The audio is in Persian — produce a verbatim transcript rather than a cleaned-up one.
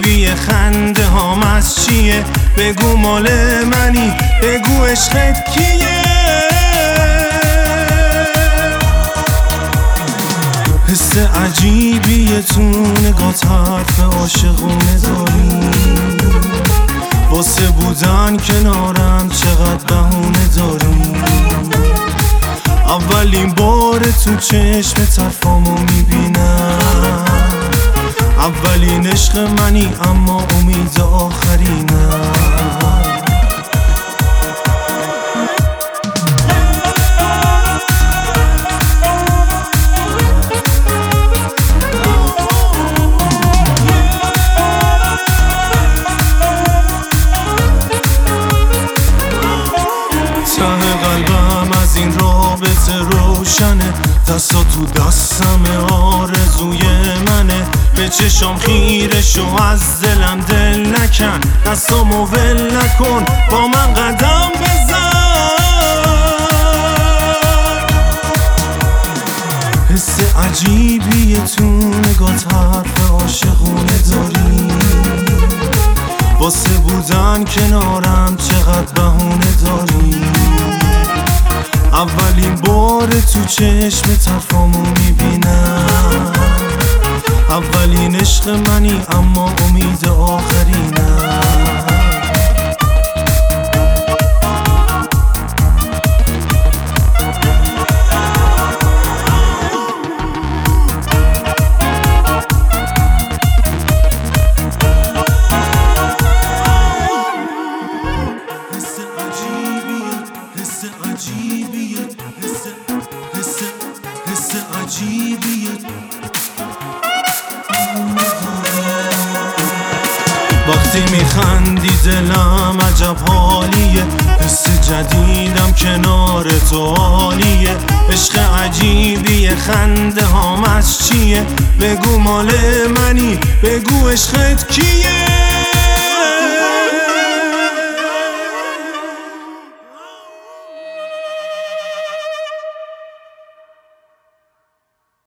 عجیبی خنده هام از چیه؟ بگو مال منی، بگو عشقت کیه؟ حس عجیبیه تو نگات حرف عاشقونه داری، واسه بودن کنارم چقدر بهونه داری. اولین بار تو چشم طرفامو میبینم، اولین عشق منی اما امید آخرینم. ته قلبم از این رابطه روشنه، دستا تو دستم آرزوی منه. به چشام خیره شو از دلم دل نکن، دستامو ول نکن با من قدم بزن. حس عجیبیه تو نگات حرف عاشقونه داری، واسه بودن کنارم چقدر بهونه داری. اولین بار تو چشم طرفامو میبینم، اولین عشق منی اما امید آخرینم. عجیبیه حس حس حس عجیبیه. وقتی میخندی دلم عجب حالیه، حس جدیدم کنار تو عالیه. عشق عجیبیه خنده هام از چیه؟ بگو مال منی، بگو عشقت کیه؟